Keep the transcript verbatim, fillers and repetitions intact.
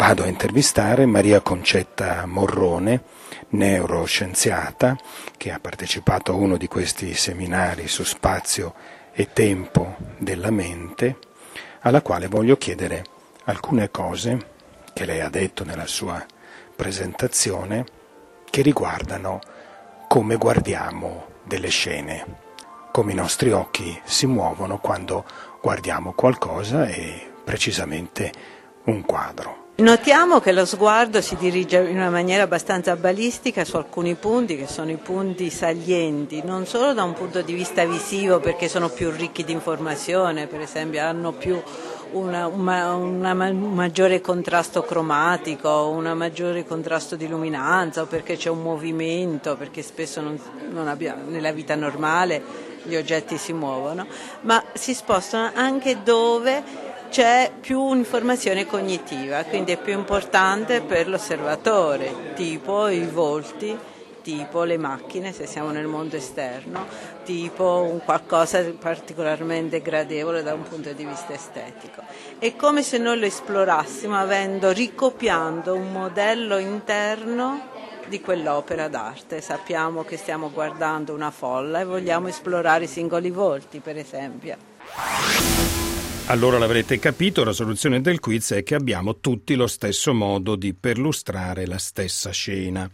vado a intervistare Maria Concetta Morrone, neuroscienziata, che ha partecipato a uno di questi seminari su spazio e tempo della mente, alla quale voglio chiedere alcune cose che lei ha detto nella sua presentazione che riguardano come guardiamo delle scene, come i nostri occhi si muovono quando guardiamo qualcosa e precisamente un quadro. Notiamo che lo sguardo si dirige in una maniera abbastanza balistica su alcuni punti che sono i punti salienti, non solo da un punto di vista visivo perché sono più ricchi di informazione, per esempio hanno più una, una, una, un maggiore contrasto cromatico, un maggiore contrasto di luminanza o perché c'è un movimento, perché spesso non, non abbiamo, nella vita normale gli oggetti si muovono, ma si spostano anche dove c'è più informazione cognitiva, quindi è più importante per l'osservatore, tipo i volti, tipo le macchine se siamo nel mondo esterno, tipo un qualcosa di particolarmente gradevole da un punto di vista estetico. È come se noi lo esplorassimo avendo, ricopiando un modello interno di quell'opera d'arte. Sappiamo che stiamo guardando una folla e vogliamo esplorare i singoli volti, per esempio. Allora l'avrete capito, la soluzione del quiz è che abbiamo tutti lo stesso modo di perlustrare la stessa scena.